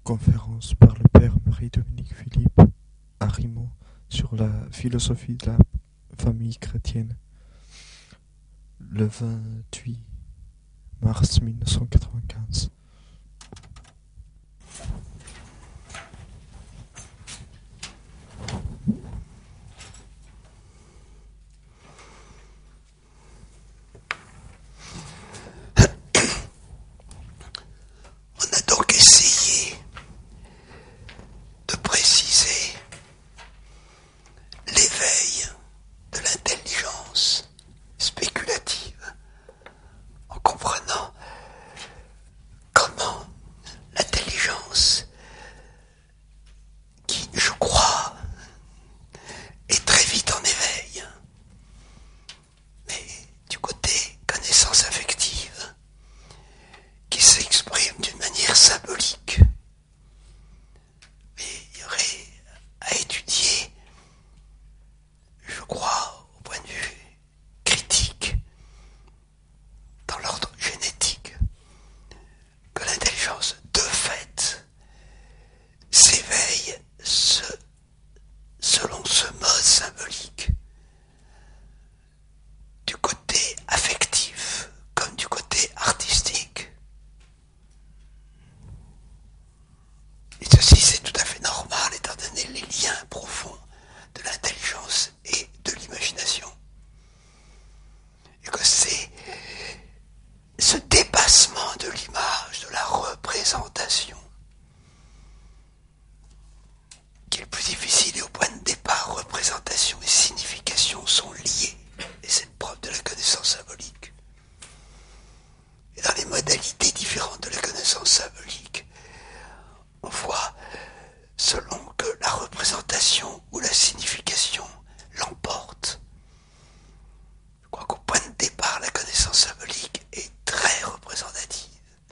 Conférence par le père Marie-Dominique Philippe à Rimont sur la philosophie de la famille chrétienne, le 28 mars 1995. On a donc essayé de préciser l'éveil de l'intelligence spéculative en comprenant comment l'intelligence, qui, je crois, est très vite en éveil, mais du côté connaissance affective, qui s'exprime d'une manière symbolique. Mais il y aurait à étudier, je crois, au point de vue critique, dans l'ordre génétique, que l'intelligence, de fait, s'éveille selon ce mode symbolique, du côté affectif comme du côté artistique. Et ceci, c'est tout à fait normal, étant donné les liens profonds de l'intelligence et de l'imagination. Et que c'est ce dépassement de l'image, de la représentation, qui est le plus difficile. Et au point de départ, représentation et signification sont liées. Et c'est le propre de la connaissance symbolique. Et dans les modalités différentes de la connaissance symbolique, on voit, selon que la représentation ou la signification l'emporte. Je crois qu'au point de départ, la connaissance symbolique est très représentative.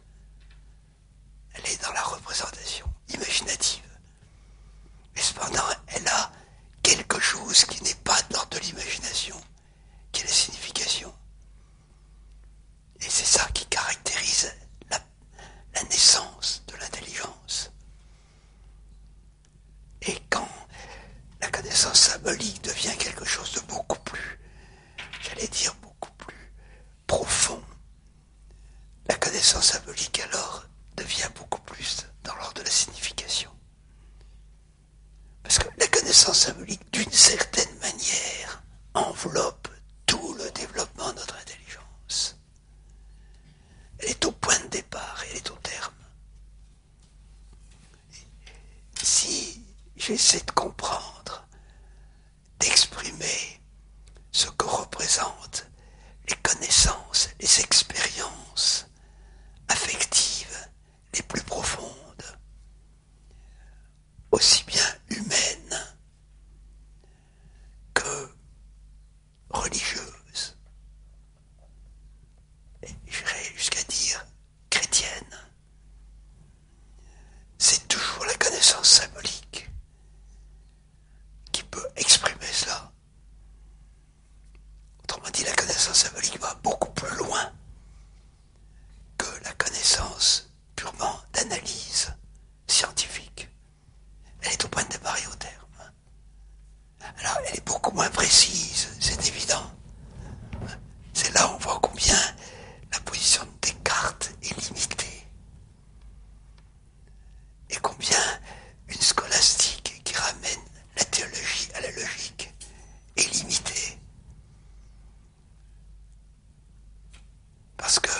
Elle est dans la représentation imaginative. Mais cependant, elle a quelque chose qui n'est pas de l'ordre de l'imagination, qui est la signification. Et c'est ça qui caractérise la naissance de l'intelligence. Et quand la connaissance symbolique devient quelque chose de beaucoup plus, j'allais dire beaucoup plus profond, la connaissance symbolique alors devient beaucoup plus dans l'ordre de la signification. Parce que la connaissance symbolique, d'une certaine manière, enveloppe tout le développement de notre intelligence. Elle est au point de départ et elle est au terme. Si j'essaie de comprendre, d'exprimer ce que représentent les connaissances, les expériences affectives les plus profondes, aussi bien humaines que religieuses, et j'irais jusqu'à dire chrétiennes, c'est toujours la connaissance symbolique qui peut exprimer cela. Autrement dit, la connaissance symbolique va beaucoup plus loin que la connaissance purement d'analyse scientifique. Elle est au point de départ et au terme. Alors, elle est beaucoup moins précise, c'est évident. C'est là où on voit combien la position de Descartes est limitée. Et combien une scolastique qui ramène la théologie à la logique est limitée. Parce que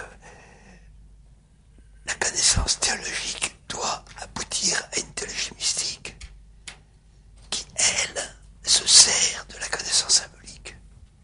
la connaissance théologique doit aboutir à une théologie mystique qui, elle, se sert de la connaissance symbolique.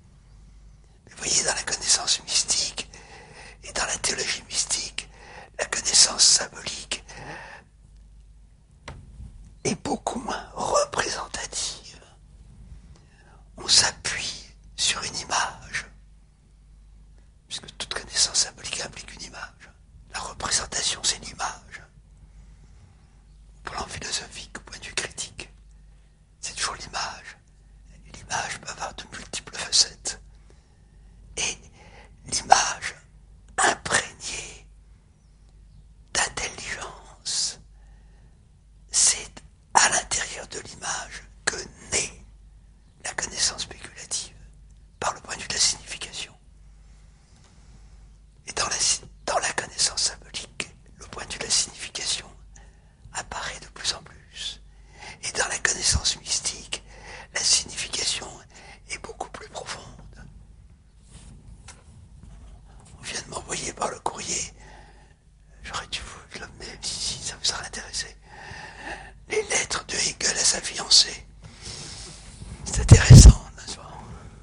envoyé par le courrier. J'aurais dû vous l'emmener si ça vous serait intéressé. Les lettres de Hegel à sa fiancée. C'est intéressant, n'est-ce pas?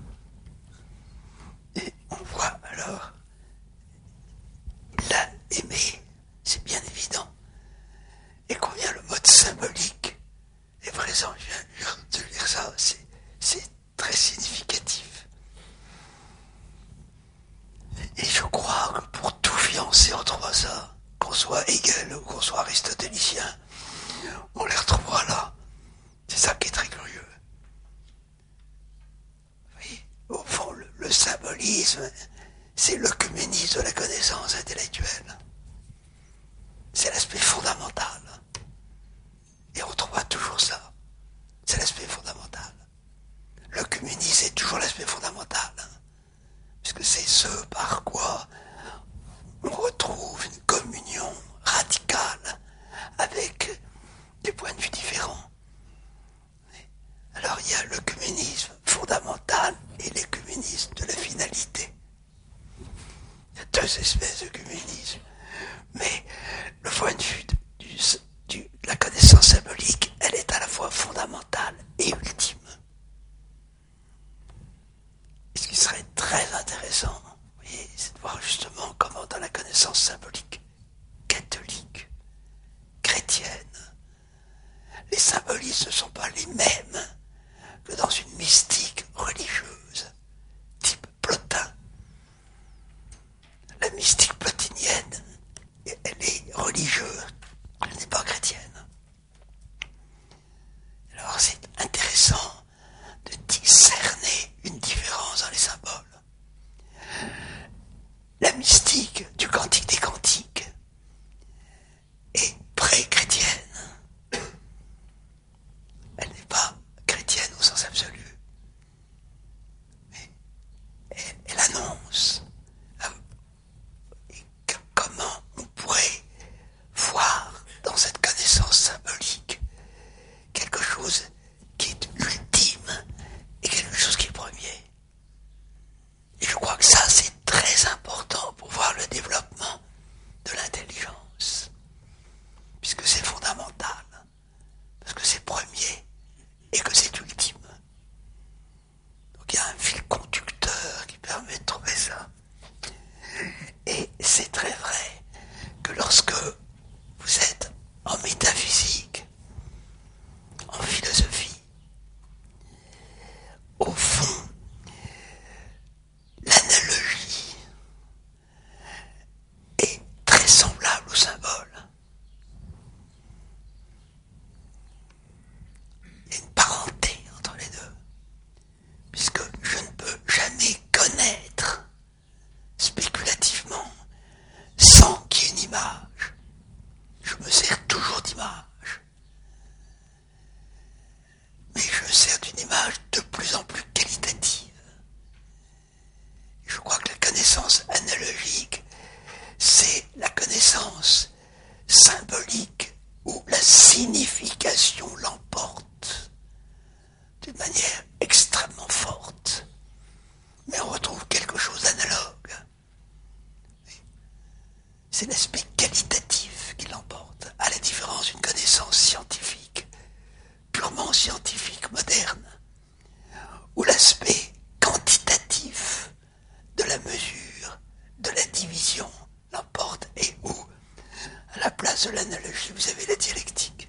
Et on voit alors, il l'a aimé, c'est bien évident. Et combien le mode symbolique est présent. Je viens de lire ça, c'est très significatif. Et je crois que pour tout fiancé, on trouvera ça. Qu'on soit Hegel ou qu'on soit aristotélicien, on les retrouvera là. C'est ça qui est très curieux. Oui, au fond, le symbolisme, c'est l'œcuménisme de la connaissance intellectuelle. C'est l'aspect fondamental. Et on trouvera toujours ça. C'est l'aspect fondamental. L'œcuménisme est toujours l'aspect fondamental. Puisque c'est ce par quoi on retrouve une communion radicale avec des points de vue différents. Alors il y a l'œcuménisme fondamental et l'œcuménisme de la finalité. Il y a deux espèces d'œcuménisme. Mais le point de vue de la connaissance symbolique, elle est à la fois fondamentale et ultime. Et ce qui serait très intéressant, vous voyez, c'est de voir justement comment dans la connaissance symbolique catholique, chrétienne, les symbolismes ne sont pas les mêmes que dans une mystique religieuse, type Plotin. La mystique plotinienne, elle est religieuse, elle n'est pas chrétienne. Alors c'est intéressant de discerner une différence dans les symboles. La mystique du Cantique des Cantiques est pré-chrétienne. Elle n'est pas chrétienne au sens absolu. Mais elle annonce comment on pourrait voir dans cette connaissance symbolique quelque chose qui est ultime et quelque chose qui est premier. Et je crois que ça, c'est très important pour voir le développement de l'intelligence, puisque c'est fondamental, parce que c'est premier et que c'est ultime. Donc il y a un fil conducteur qui permet de trouver ça. Et c'est très vrai que lorsque vous êtes en métaphysique, en philosophie, au fond, l'analogie est très semblable au symbole. Il y a une parenté entre les deux, puisque je ne peux jamais connaître spéculativement sans qu'il y ait une image. Je me sers toujours d'image. Mais je me sers d'une image de plus en plus qualitative. Je crois que la connaissance analogique, c'est la connaissance symbolique où la signification l'emporte d'une manière extrêmement forte. Mais on retrouve quelque chose d'analogue. C'est l'aspect qualitatif qui l'emporte, à la différence d'une connaissance scientifique, purement scientifique, moderne, où l'aspect quantitatif de la mesure, de la division l'emporte, et où, à la place de l'analogie, vous avez la dialectique.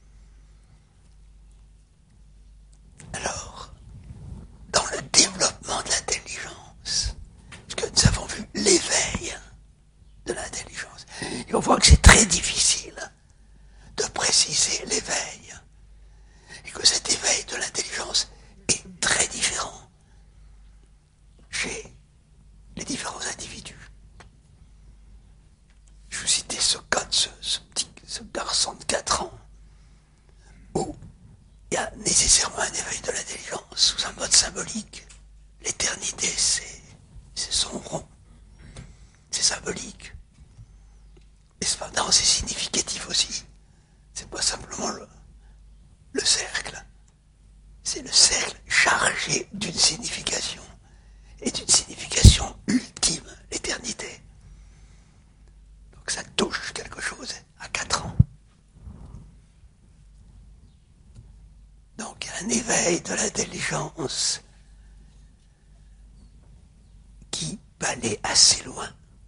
Alors, dans le développement de l'intelligence, parce que nous avons vu l'éveil de l'intelligence, et on voit que c'est très difficile de préciser l'éveil, et que cet éveil de l'intelligence est très différent chez les différents individus. Je vous citais ce cas de ce garçon de 4 ans, où il y a nécessairement un éveil de l'intelligence sous un mode symbolique. L'éternité, c'est son rond. C'est symbolique. Et cependant, c'est significatif aussi. C'est pas simplement le cercle. C'est le cercle chargé d'une signification. Et d'une signification ultime, l'éternité. l'éveil de l'intelligence qui peut aller assez loin.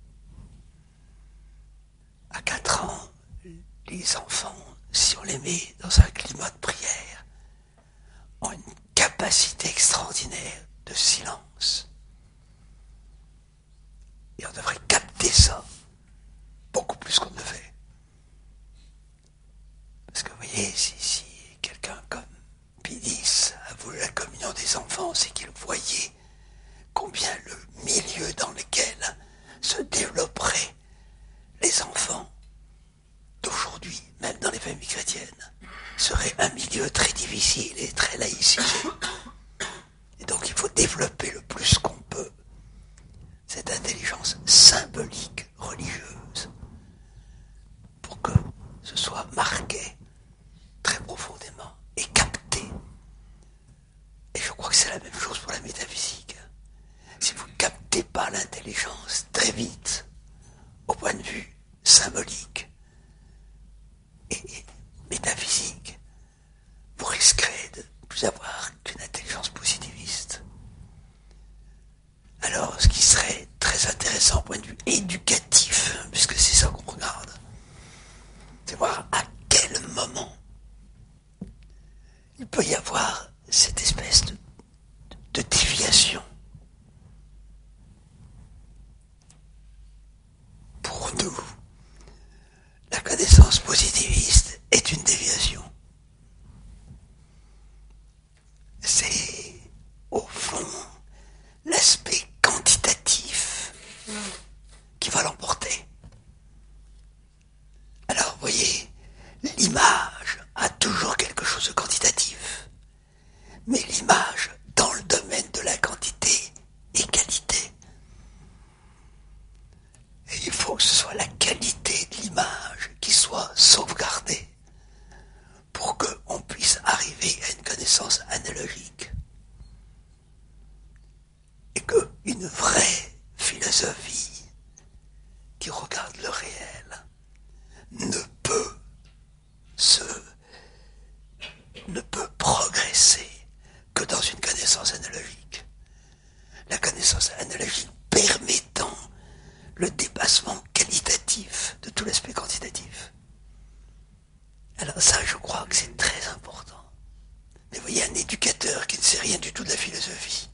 À 4 ans, les enfants, si on les met dans un climat de prière, ont une capacité extraordinaire de silence. Et on devrait capter ça beaucoup plus qu'on ne fait. Parce que vous voyez, si quelqu'un comme Pidis a voulu la communion des enfants, c'est qu'il voyait combien le milieu dans lequel se développeraient les enfants d'aujourd'hui, même dans les familles chrétiennes, serait un milieu très difficile et très laïcisé. Et donc il faut développer le plus qu'on peut cette intelligence symbolique religieuse pour que ce soit marqué très profondément et capté. Et je crois que c'est la même chose pour la métaphysique. Si vous ne captez pas l'intelligence très vite, au point de vue symbolique et métaphysique, vous risquerez de ne plus avoir qu'une intelligence positiviste. Alors, ce qui serait très intéressant au point de vue éducatif, puisque c'est ça qu'on regarde, c'est voir à quel moment il peut y avoir cette espèce de déviation. Pour nous, la connaissance positiviste est une déviation. C'est, au fond, l'aspect quantitatif qui va l'emporter. Alors, vous voyez, l'image a toujours quelque chose de quantitatif. Mais l'image, dans le domaine de la quantité, est qualité. Et il faut que ce soit la qualité de l'image qui soit sauvegardée pour qu'on puisse arriver à une connaissance analogique. Et qu'une vraie philosophie qui regarde le réel ne peut progresser que dans une connaissance analogique. La connaissance analogique permettant le dépassement qualitatif de tout l'aspect quantitatif. Alors ça, je crois que c'est très important. Mais vous voyez, un éducateur qui ne sait rien du tout de la philosophie.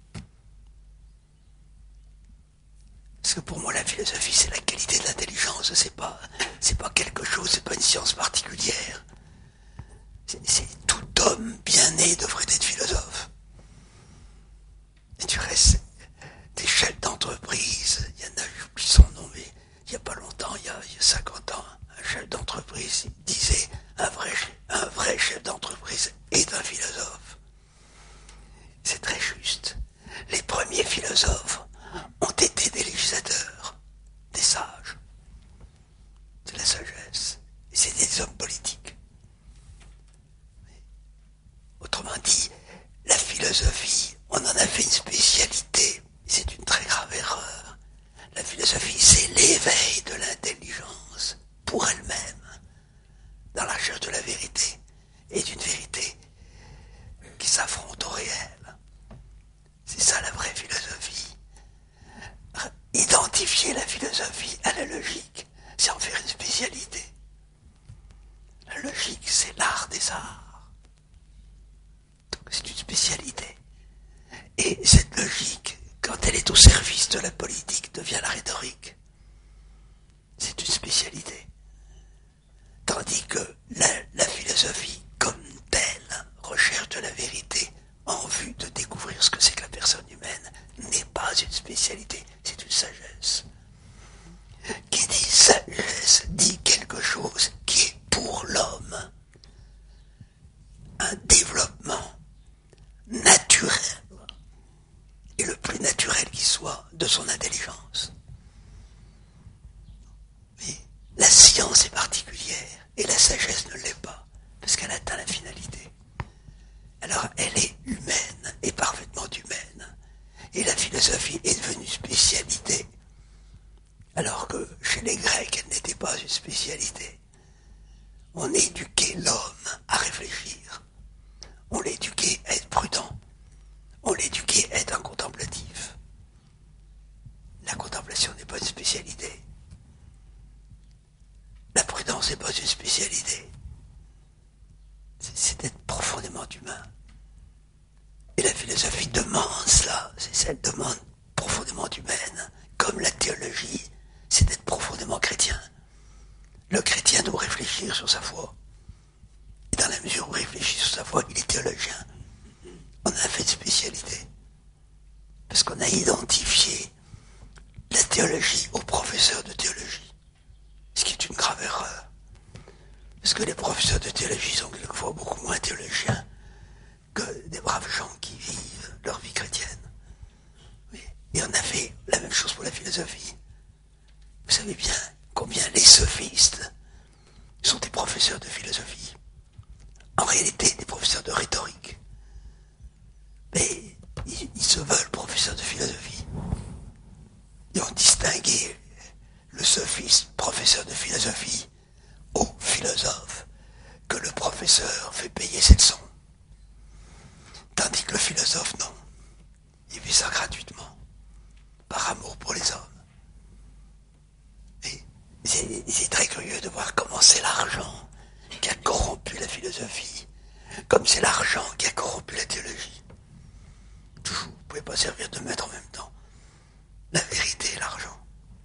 Parce que pour moi, la philosophie, c'est la qualité de l'intelligence. C'est pas quelque chose, c'est pas une science particulière. C'est tout homme bien né devrait être philosophe. Et du reste, des chefs d'entreprise, il y en a, j'oublie son nom, mais il n'y a pas longtemps, il y a 50 ans, un chef d'entreprise disait un vrai chef d'entreprise est un philosophe. C'est très juste. Les premiers philosophes ont été des législateurs, des sages. C'est la sagesse. Et c'est des hommes politiques. Autrement dit, la philosophie, on en a fait une spécialité. C'est une très grave erreur. La philosophie, c'est l'éveil de l'intelligence pour elle-même, dans la recherche de la vérité, et d'une vérité qui s'affronte au réel. C'est ça la vraie philosophie. Identifier la philosophie à la logique, c'est en faire une spécialité. La logique, c'est l'art des arts. Donc c'est une spécialité. Et cette logique, quand elle est au service de la politique, devient la rhétorique. C'est une spécialité. Tandis que la philosophie, comme telle, recherche de la vérité en vue de découvrir ce que c'est que la personne humaine, n'est pas une spécialité, c'est une sagesse. Qui dit sagesse dit quelque chose qui est pour l'homme un développement naturel, et le plus naturel qui soit, de son intelligence. Mais la science est particulière, et la sagesse ne l'est pas, parce qu'elle atteint la finalité. Alors elle est humaine, et parfaitement humaine. Et la philosophie est devenue spécialité, alors que chez les Grecs, elle n'était pas une spécialité. On éduquait l'homme à réfléchir. On l'éduquait à être elle demande profondément humaine, comme la théologie, c'est d'être profondément chrétien. Le chrétien doit réfléchir sur sa foi. Et dans la mesure où il réfléchit sur sa foi, il est théologien. On a fait de spécialité. Parce qu'on a identifié la théologie aux professeurs de théologie. Ce qui est une grave erreur. Parce que les professeurs de théologie sont quelquefois beaucoup moins théologiens que des braves gens qui vivent leur vie chrétienne. Oui. Et on a fait la même chose pour la philosophie. Vous savez bien combien les sophistes sont des professeurs de philosophie. En réalité, des professeurs de rhétorique. Mais ils se veulent professeurs de philosophie. Ils ont distingué le sophiste, professeur de philosophie, au philosophe, que le professeur fait payer ses leçons. Tandis que le philosophe, non. Il fait ça gratuitement, par amour pour les hommes. Et c'est très curieux de voir comment c'est l'argent qui a corrompu la philosophie, comme c'est l'argent qui a corrompu la théologie. Toujours, vous ne pouvez pas servir de maître en même temps. La vérité et l'argent.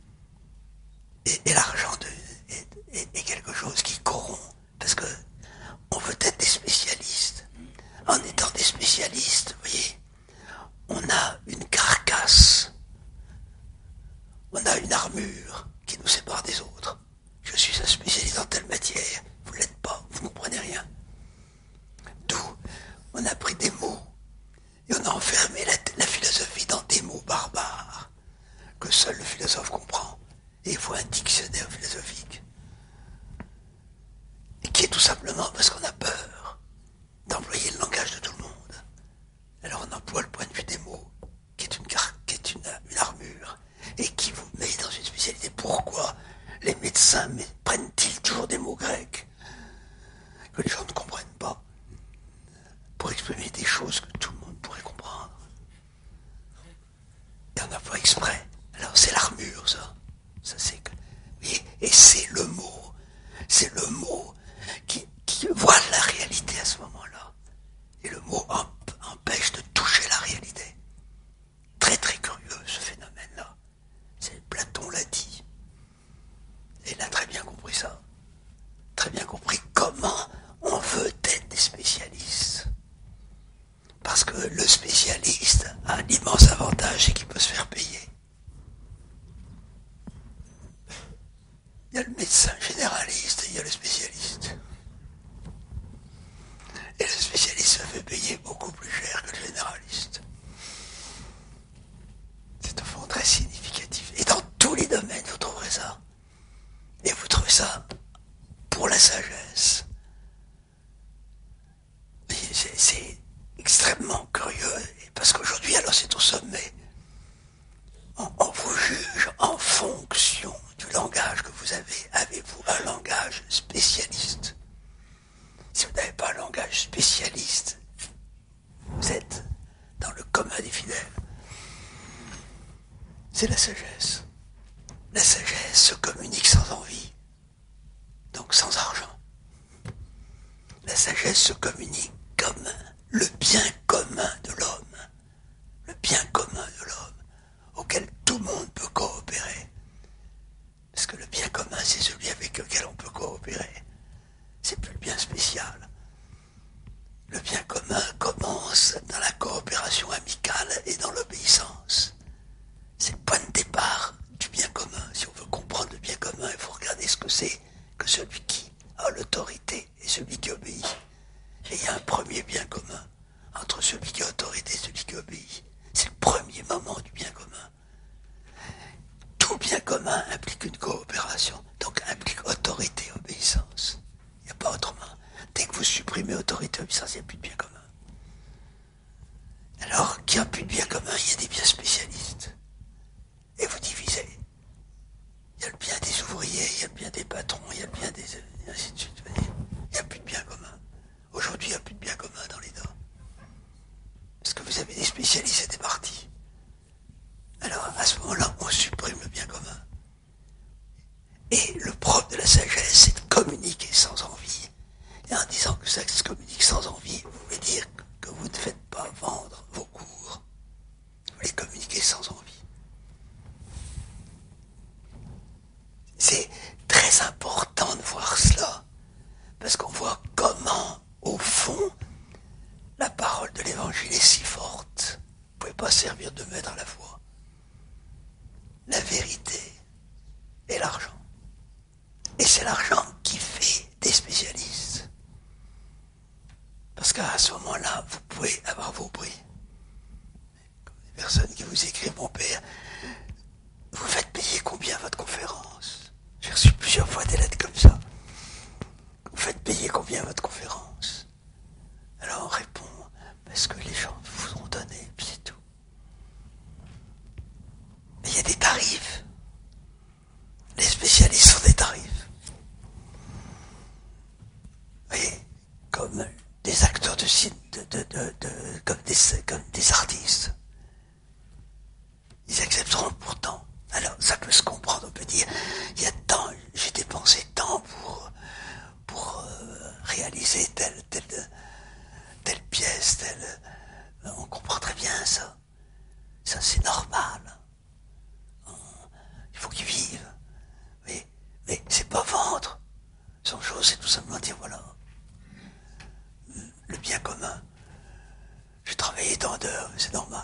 Et l'argent est quelque chose qui corrompt, parce que on veut être des spécialistes. En étant des spécialistes, vous voyez, on a une carcasse, on a une armure qui nous sépare des autres. Je suis un spécialiste dans telle matière, vous ne l'êtes pas, vous ne comprenez rien. D'où on a pris des mots et on a enfermé la philosophie dans des mots barbares que seul le philosophe comprend. Et il faut un dictionnaire philosophique. Et qui est tout simplement parce qu'on a peur d'employer le langage de tout le monde. Alors on emploie le point de vue des mots, qui est une armure, et qui vous met dans une spécialité. Pourquoi les médecins prennent-ils toujours des mots grecs que les gens ne comprennent pas, pour exprimer des choses que tout le monde pourrait comprendre? Et on n'a pas exprès. Alors c'est l'armure, ça. Ça c'est que. Oui, et c'est le mot qui voile la réalité à ce moment-là. Et le mot empêche de toucher la réalité. Très très curieux ce phénomène-là. Platon l'a dit. Et il a très bien compris ça. Très bien compris comment on veut être des spécialistes. Parce que le spécialiste a l'immense avantage, c'est qu'il peut se faire payer. Il y a le médecin généraliste et il y a le spécialiste. Et le spécialiste se fait payer beaucoup plus cher que le généraliste. C'est au fond très significatif. Et dans tous les domaines, vous trouverez ça. Et vous trouvez ça pour la sagesse. C'est extrêmement curieux. Parce qu'aujourd'hui, alors c'est au sommet. On vous juge en fonction du langage que vous avez. Avez-vous un langage spécialiste? Si vous n'avez pas un langage spécialiste, vous êtes dans le commun des fidèles. C'est la sagesse. La sagesse se communique sans envie, donc sans argent. La sagesse se communique comme le bien commun de l'homme. Le bien commun de l'homme, auquel tout le monde peut coopérer. Parce que le bien commun, c'est celui avec lequel on peut coopérer. C'est plus le bien spécial. Le bien commun commence dans la coopération amicale et dans l'obéissance. C'est le point de départ du bien commun. Si on veut comprendre le bien commun, il faut regarder ce que c'est que celui qui a l'autorité et celui qui obéit. Et il y a un premier bien commun entre celui qui a autorité et celui qui obéit. C'est le premier moment du bien commun. Tout bien commun implique une coopération, donc implique autorité et obéissance. Il n'y a pas autrement. Dès que vous supprimez autorité et obéissance, il n'y a plus de bien commun. Alors, qu'il n'y a plus de bien commun, il y a des biens spécialistes. Et vous divisez. Il y a le bien des ouvriers, il y a le bien des patrons, il y a le bien des... et ainsi de suite. Il n'y a plus de bien commun. Aujourd'hui, il n'y a plus de bien commun dans l'État. Parce que vous avez des spécialistes et des partis. Alors, à ce moment-là, on supprime le bien commun. Et le propre de la sagesse, c'est de communiquer sans envie. Et en disant que ça se communique sans envie, vous voulez dire que vous ne faites pas vendre vos cours. Vous voulez servir de maître à la fois. La vérité et l'argent. Et c'est l'argent qui fait des spécialistes. Parce qu'à ce moment-là, vous pouvez avoir vos prix. Comme des personnes qui vous écrivent, mon père, vous faites payer combien votre conférence? J'ai reçu plusieurs fois des lettres comme ça. Vous faites payer combien votre conférence? Alors on répond, parce que les gens vous ont donné, puis c'est tout. Mais il y a des tarifs. Les spécialistes ont des tarifs. Vous voyez, comme des acteurs de cinéma, comme des artistes. Ils accepteront pourtant. Alors, ça peut se comprendre, on peut dire, il y a tant, j'ai dépensé tant pour réaliser telle pièce, on comprend très bien ça. Ça, c'est normal. Il faut qu'ils vivent. Mais c'est pas vendre. Son chose, c'est tout simplement dire, voilà, le bien commun. J'ai travaillé tant d'heures, mais c'est normal.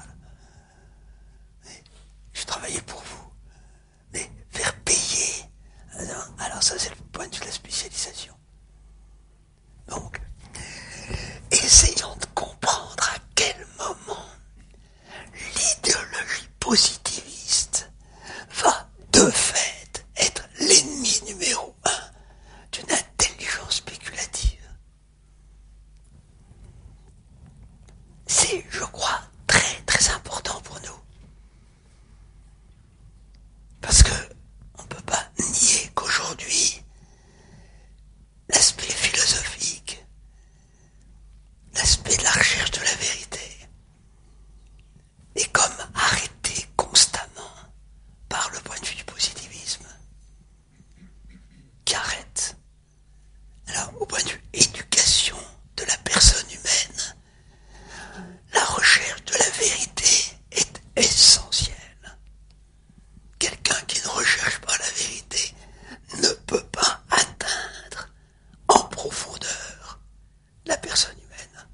J'ai travaillé pour vous. Mais faire payer, alors ça c'est le point de vue de la spécialisation. Donc, essayons de comprendre à quel moment l'idéologie positiviste va de fait être l'ennemi numéro un d'une intelligence spéculative. C'est, je crois, très très important pour nous. Parce que on ne peut pas nier qu'aujourd'hui, l'aspect philosophique, l'aspect de la recherche de la vérité, est comme arrêté constamment par le point de vue du positivisme, qui arrête. Alors, au point de vue éducation de la personne humaine, la recherche de la vérité est essentielle. Quelqu'un qui ne recherche pas la vérité ne peut pas atteindre en profondeur la personne humaine.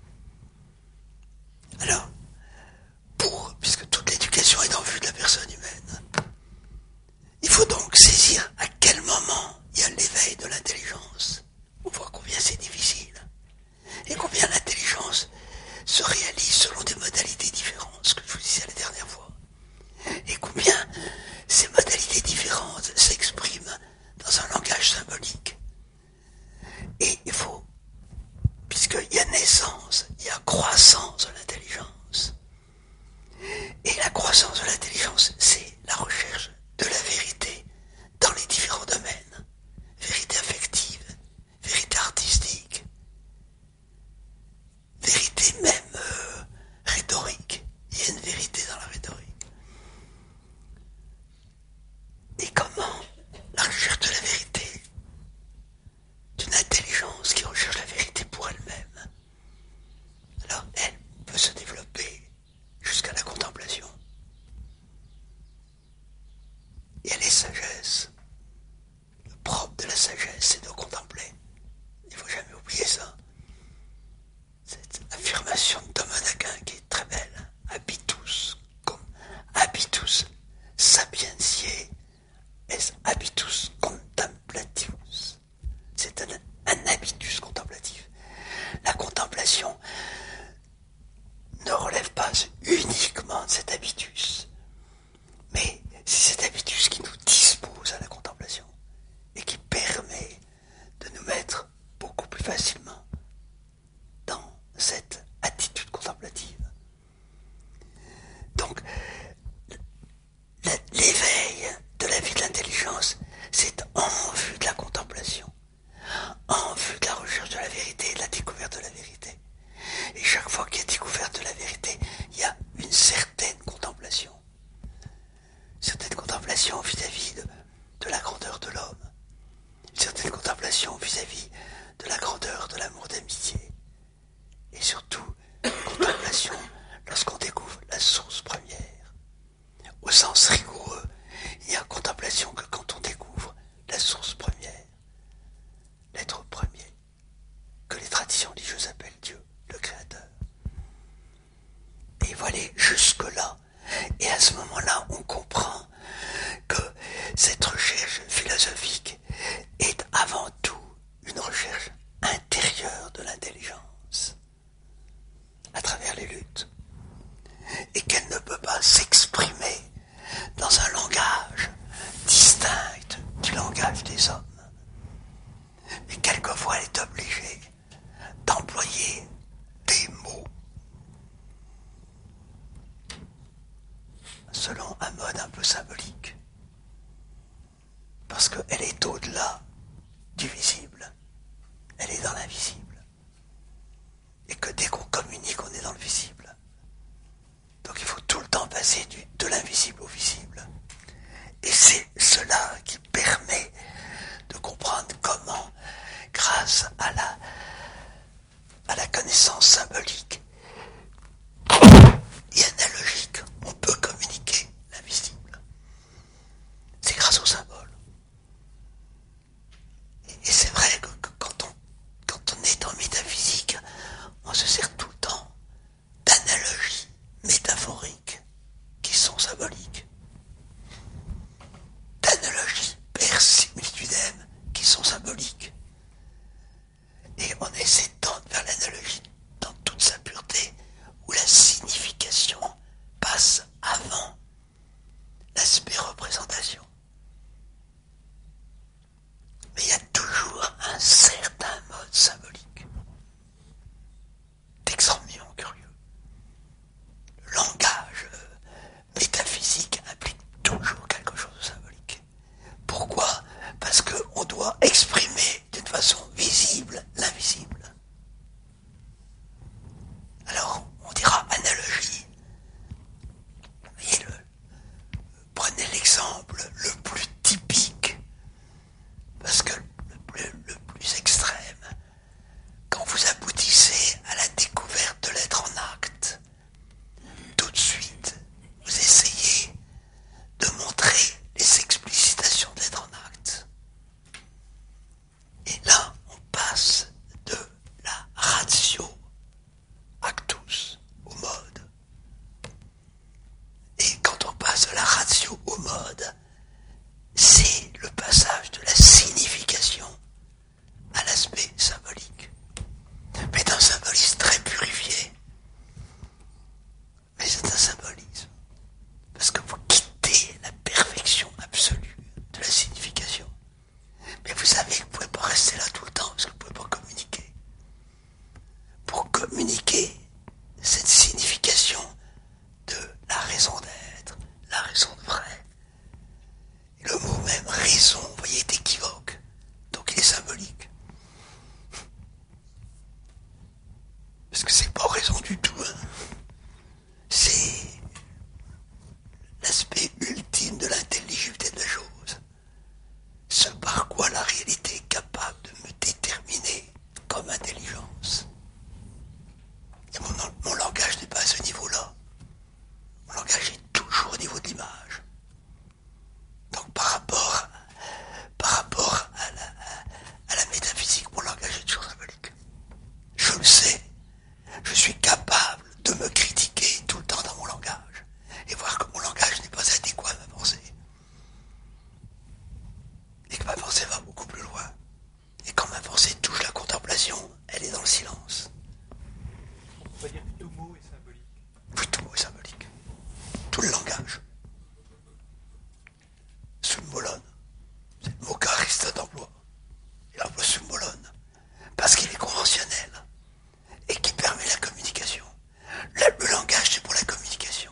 Alors, puisque toute l'éducation est en vue de la personne humaine, il faut donc saisir à quel moment il y a l'éveil de l'intelligence. On voit combien c'est difficile et combien l'intelligence se réalise selon des modalités différentes, ce que je vous disais la dernière fois. Et combien ces modalités différentes s'expriment dans un langage symbolique. Et il faut, puisqu'il y a naissance, il y a croissance de l'intelligence. Et la croissance de l'intelligence, c'est la recherche de la vérité dans les différents domaines. Vérité affective, vérité artistique, vérité même rhétorique. Il y a une vérité dans la rhétorique. Et comment la recherche de la vérité, d'une intelligence qui recherche la vérité pour elle-même, alors elle peut se développer jusqu'à la contemplation. Et elle est sagesse. Le propre de la sagesse, c'est de contempler. Il ne faut jamais oublier ça. Cette affirmation de Thomas d'Aquin qui est très belle. Habitus sapientiae est habitus contemplativus. C'est un habitus contemplatif. La contemplation ne relève pas uniquement de cet habitus, mais c'est cet habitus qui nous dispose à la contemplation et qui permet de nous mettre beaucoup plus facilement dans cette attitude contemplative. Donc, l'éveil de la vie de l'intelligence, c'est en vue de la contemplation, en vue de la recherche de la vérité et de la découverte de la vérité. Et chaque fois qu'il y a découverte de la vérité, il y a une certaine contemplation. Certaine contemplation vis-à-vis de la grandeur de l'homme. Une certaine contemplation vis-à-vis de la grandeur de l'amour d'amitié. Et surtout, contemplation lorsqu'on découvre la source première. Au sens rigoureux, il n'y a contemplation que quand on découvre la source première, l'être premier, que les traditions religieuses appellent Dieu, le Créateur. Et voilà, juste jusque-là. Et à ce moment-là, on comprend que cette recherche philosophique est avant tout une recherche intérieure de l'intelligence, à travers les luttes, et qu'elle ne peut pas s'exprimer dans un langage distinct du langage des hommes. Mais quelquefois, elle est obligée d'employer des mots selon un mode un peu symbolique, parce qu'elle est au-delà du visible, elle est dans l'invisible, et que dès qu'on communique, on est dans le visible. Donc il faut tout le temps passer de l'invisible au visible. Et c'est cela qui permet de comprendre comment, grâce à la connaissance symbolique et analogique, on peut communiquer l'invisible. C'est grâce au symbole. Et c'est vrai que quand on est en métaphysique, on se sert tout le temps d'analogies métaphoriques qui sont symboliques, d'analogies per similitudem qui sont symboliques. Et on essaie de tendre vers l'analogie dans toute sa pureté, où la signification passe avant l'aspect représentation. Mais il y a toujours un certain mode symbolique, d'extrêmement curieux. Le langage métaphysique implique toujours quelque chose de symbolique. Pourquoi ? Parce qu'on doit exprimer d'une façon visible l'invisible. Alors, on dira analogie. Et prenez l'exemple le plus typique, parce que le plus extrême, quand vous aboutissez à la découverte de l'être en acte, tout de suite, vous essayez de montrer les explicitations de l'être en acte. Et là, on passe de la ratio actus au mode. Et quand on passe de la ratio au mode, c'est le passage de la signification à l'aspect symbolique. Mais d'un symbolisme très purifié. Mais c'est un symbolisme. Parce que vous quittez la perfection absolue de la signification. Mais vous savez que vous ne pouvez pas rester là tout le temps, parce que vous ne pouvez pas communiquer. Pour communiquer cette signification de la raison d'être, la raison de vrai. Et le mot même raison, vous voyez, est équivoque. Donc il est symbolique. Parce que c'est pas raison du tout. C'est l'aspect ultime de l'intelligibilité de la chose. Ce par quoi la réalité est capable de me déterminer comme intelligence. Et mon langage n'est pas à ce niveau-là. Mon langage est toujours au niveau de l'image. Donc par rapport à la métaphysique, mon langage est toujours symbolique. Je le sais. Je suis capable de me critiquer tout le temps dans mon langage et voir que mon langage n'est pas adéquat à ma pensée. Et que ma pensée va beaucoup plus loin. Et quand ma pensée touche la contemplation, elle est dans le silence. On pourrait dire que tout mot est symbolique. Oui, tout mot est symbolique. Tout le langage. Symbolone. C'est le mot qu'Aristote emploie. Il emploie symbolone. Parce qu'il est conventionnel. Et qui permet la communication. Le langage, c'est pour la communication.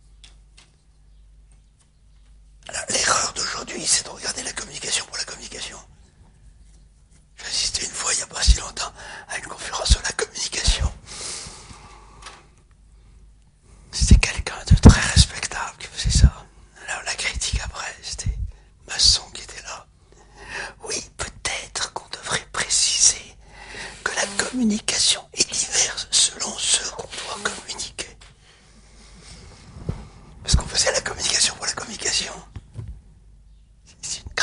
Alors, l'erreur d'aujourd'hui, c'est de regarder la communication pour la communication. J'ai assisté une fois, il n'y a pas si longtemps, à une conférence sur la communication. C'était quelqu'un de très respectable qui faisait ça. Alors, la critique après, c'était Masson qui était là. Oui, peut-être qu'on devrait préciser que la communication est diverse selon ce qu'on doit communiquer. Parce qu'on faisait la communication pour la communication. C'est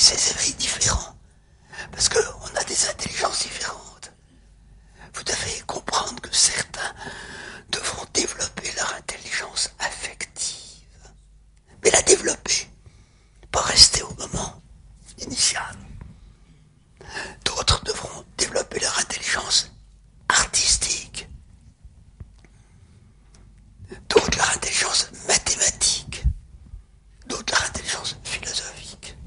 ces éveils différents, parce qu'on a des intelligences différentes. Vous devez comprendre que certains devront développer leur intelligence affective, mais la développer, pas rester au moment initial. D'autres devront développer leur intelligence artistique, d'autres leur intelligence mathématique, d'autres leur intelligence philosophique.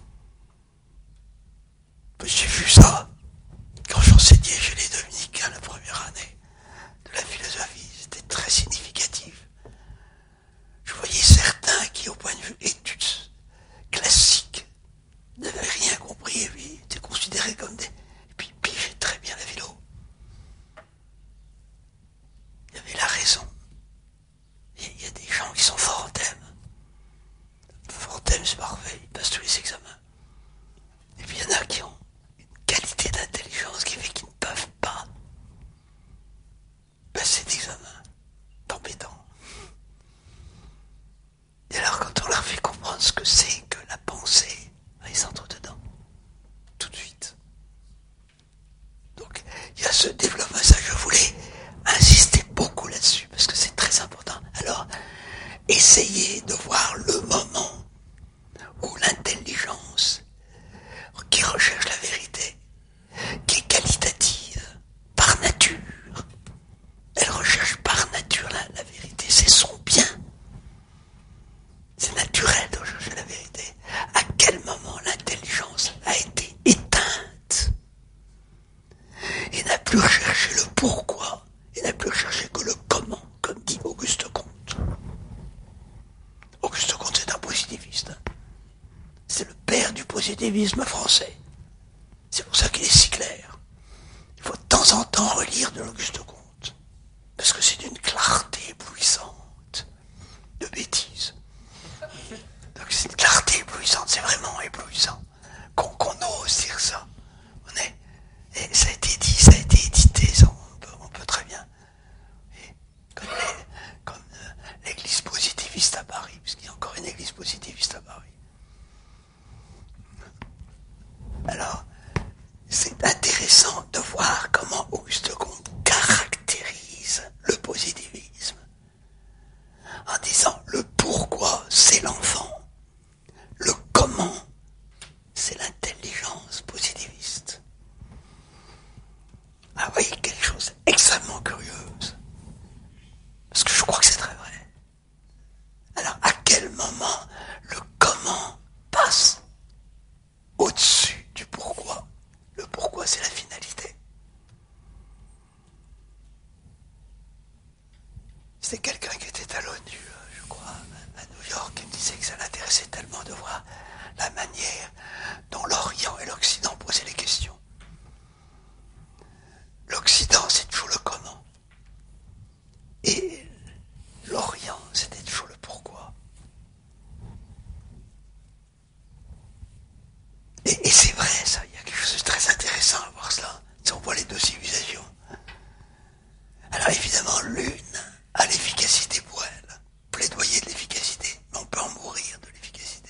J'ai vu ça quand j'enseignais chez les dominicains la première année de la philosophie. C'était très significatif. Je voyais certains qui, au point de vue études classiques, n'avaient rien compris et puis étaient considérés comme des... Et puis pigeaient très bien la philo. Il y avait la raison. Il y a des gens qui sont forts en thème. Fort en thème, c'est parfait, ils passent tous les examens. Et puis il y en a qui ont une qualité d'intelligence qui fait qu'ils ne peuvent pas passer d'examen. C'est embêtant. Et alors quand on leur fait comprendre ce que c'est que la pensée, ils entrent dedans. Tout de suite. Donc il y a ce développement, ça je voulais insister beaucoup là-dessus, parce que c'est très important. Alors, essayez de voir le moment où l'intelligence qui recherche la vérité, qui est qualitative, par nature, elle recherche par nature la vérité, c'est son bien. C'est naturel de rechercher la vérité. À quel moment l'intelligence a été éteinte et n'a plus recherché le pourquoi, et n'a plus recherché que le comment, comme dit Auguste Comte. Auguste Comte, c'est un positiviste. C'est le père du positivisme français. C'est pour ça qu'il est si clair. Il faut de temps en temps relire de l'Auguste Comte, parce que c'est d'une clarté éblouissante, de bêtises. Donc c'est une clarté éblouissante, c'est vraiment éblouissant. Qu'on ose dire ça. Et ça a été dit, ça a été édité, ça, on peut très bien. Et comme l'église positiviste à Paris, puisqu'il y a encore une église positiviste à Paris. Alors, c'est intéressant de voir comment Auguste Comte caractérise le positivisme en disant le pourquoi c'est l'enfant, le comment c'est l'intelligence positiviste. Ah oui, quelque chose d'extrêmement curieuse, parce que je crois que c'est très vrai. Alors à quel moment le comment passe au-dessus du pourquoi? Le pourquoi, c'est la finalité. C'était quelqu'un qui était à l'ONU, je crois, à New York, qui me disait que ça l'intéressait tellement de voir la manière dont l'Orient et l'Occident posaient les questions. L'Occident, c'est toujours le comment. Et l'Orient, c'était toujours le pourquoi. Et c'est vrai, ça, il y a quelque chose de très intéressant à voir cela. Si on voit les deux civilisations. Alors évidemment, l'une a l'efficacité pour elle, plaidoyer de l'efficacité, mais on peut en mourir de l'efficacité.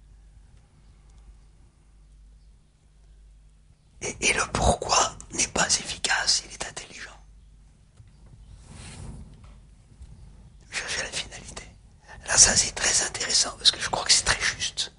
Et le pourquoi n'est pas efficace, il est intelligent. Chercher la finalité. Alors ça, c'est très intéressant, parce que je crois que c'est très juste.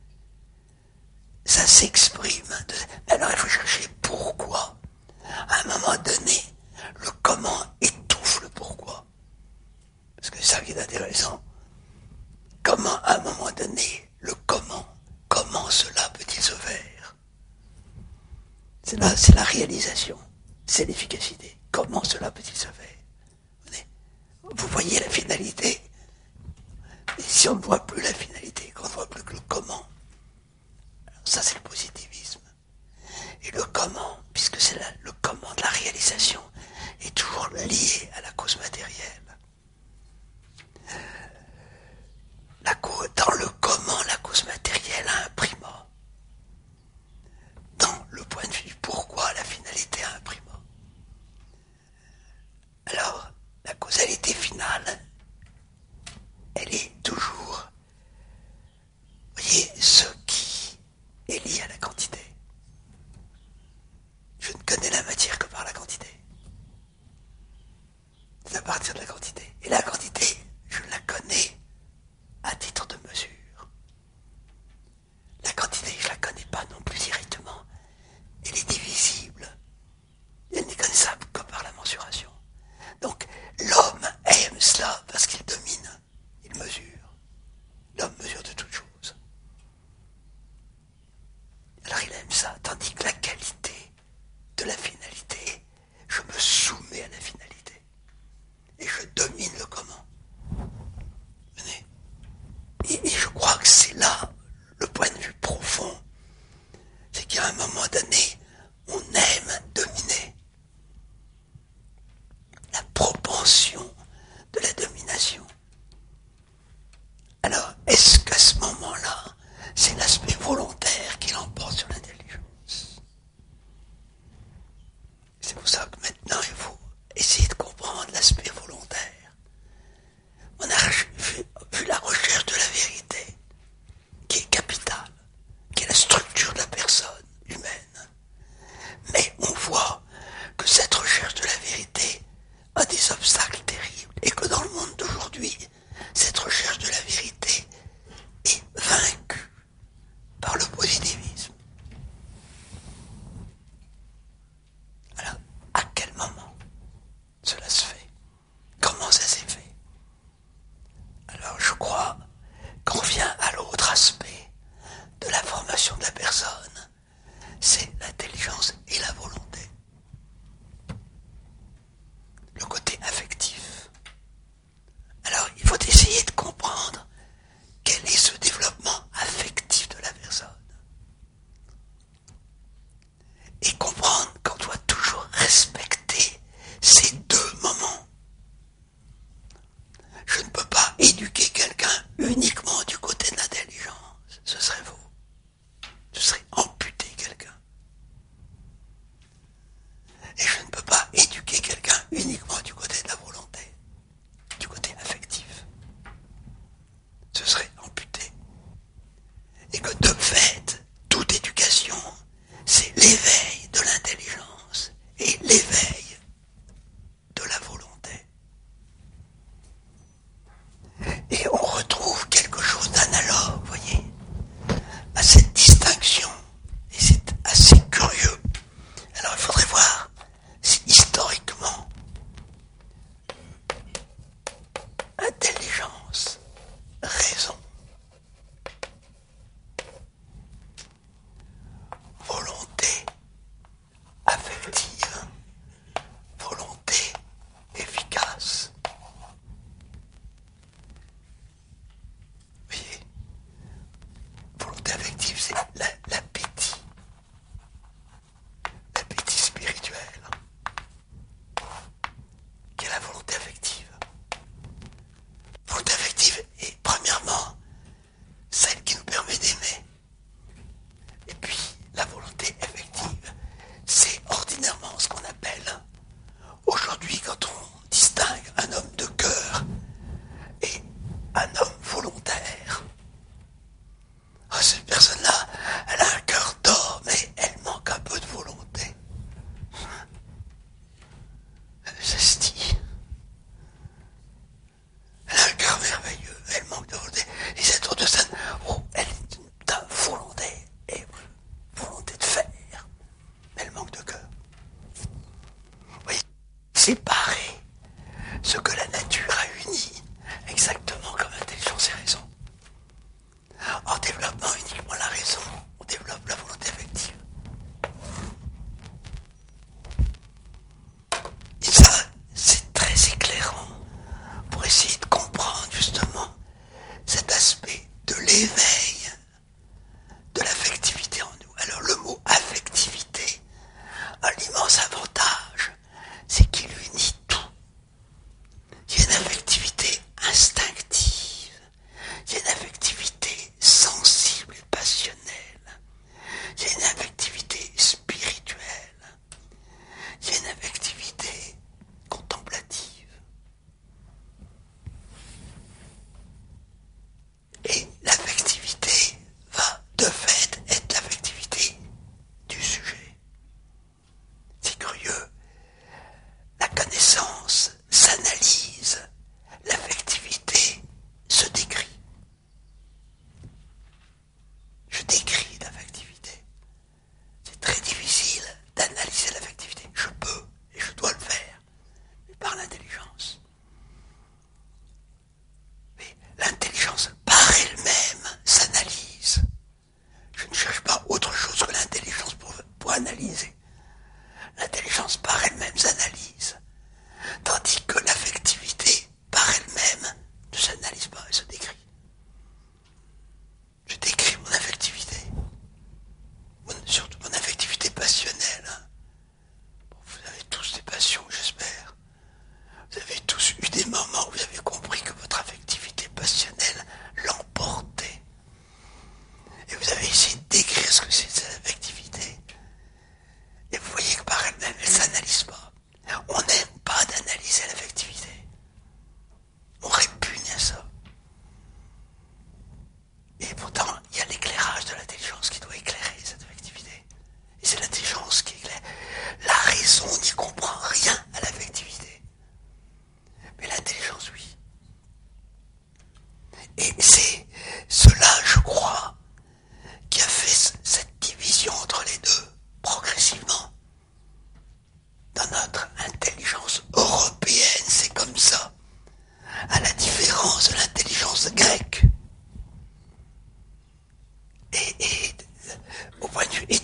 Ça s'exprime. Alors il faut chercher pourquoi. À un moment donné, le comment étouffe le pourquoi. Parce que c'est ça qui est intéressant. Comment, à un moment donné, le comment cela peut-il se faire? C'est la réalisation, c'est l'efficacité. Comment cela peut-il se faire? Vous voyez la finalité. Et si on ne voit plus la finalité, qu'on ne voit plus que le comment, ça, c'est le positivisme. Et le comment, puisque c'est le comment de la réalisation, est toujours lié à la cause matérielle. Dans le comment, la cause matérielle a un primat. Dans le point de vue du pourquoi, la finalité a un primat. Alors, la causalité finale, elle est toujours, vous voyez, ce qui est lié tandis que la qualité de la finalité, je me soumets à la finalité et je domine le comment. Venez. Et je crois que c'est là le point de vue profond, c'est qu'à un moment donné, on aime dominer. La propension de la domination. Alors, est-ce qu'à ce moment-là, c'est l'aspect volontaire qui l'emporte sur l'intelligence? C'est pour ça que maintenant, il faut essayer de comprendre l'aspect volontaire. On a vu la recherche de la vérité, qui est capitale, qui est la structure de la personne humaine. Mais on voit que cette recherche de la vérité a des obstacles terribles et que dans le monde d'aujourd'hui, cette recherche de la vérité est vaincue par le positivisme. Alors, à quel moment cela se fait? Comment ça s'est fait? Alors, je crois qu'on vient à l'autre aspect de la formation de la personne, c'est l'intelligence et la volonté. Le côté affectif. Alors, il faut essayer de comprendre quel est ce développement affectif de la personne. Et comprendre qu'on doit toujours respecter ces deux moments. Je ne peux pas éduquer quelqu'un uniquement du côté de l'intelligence. Ce serait faux. Ce serait amputer quelqu'un. Et je ne peux pas éduquer quelqu'un uniquement du côté de la volonté, du côté affectif. Ce serait amputé. Et que de fait, toute éducation, c'est l'éveil de l'intelligence et l'éveil de la volonté. Et on retrouve quelque chose d'analogue, vous voyez, à cette distinction. Et c'est assez curieux. Alors il faudrait voir si historiquement, intelligence, raison, volonté affective, volonté efficace. Vous voyez, volonté affective, c'est l'appétit. L'appétit spirituel, qui est la volonté affective. Volonté affective est premièrement celle qui nous permet d'aimer. Et puis la volonté effective, c'est ordinairement ce qu'on appelle aujourd'hui, quand on distingue un homme de cœur et un homme volontaire. Ah, cette personne-là, elle a un cœur d'or, mais elle manque un peu de volonté. Zestie. Elle a un cœur merveilleux, elle manque de volonté. Et cette autre personne, elle est d'une volonté, et volonté de faire, mais elle manque de cœur. Vous voyez, séparer ce que la nature a uni, exactement comme intelligence et raison. En développant uniquement la raison, on développe la volonté affective. Et ça, c'est très éclairant pour essayer de comprendre justement cet aspect de l'éveil de l'affectivité en nous. Alors le mot affectivité a l'immense avantage, c'est qu'il unit analyser. L'intelligence par elle-même s'analyse, tandis que l'affectivité par elle-même ne s'analyse pas, elle se décrit. Je décris mon affectivité, surtout mon affectivité passionnelle. Bon, vous avez tous des passions, j'espère. Vous avez tous eu des moments où vous avez compris que votre affectivité passionnelle l'emportait. Et vous avez essayé de décrire ce que c'est cette affectivité. Et vous voyez que par elle-même, elle ne s'analyse pas. On n'aime pas d'analyser l'affectivité. On répugne à ça. Et pourtant, il y a l'éclairage de l'intelligence qui doit éclairer cette affectivité. Et c'est l'intelligence qui éclaire. La raison n'y comprend rien à l'affectivité. Mais l'intelligence, oui. Et c'est cela, je crois, qui a fait cette division entre les deux, progressivement. Dans notre intelligence européenne, c'est comme ça. À la différence de l'intelligence grecque. Et au point de vue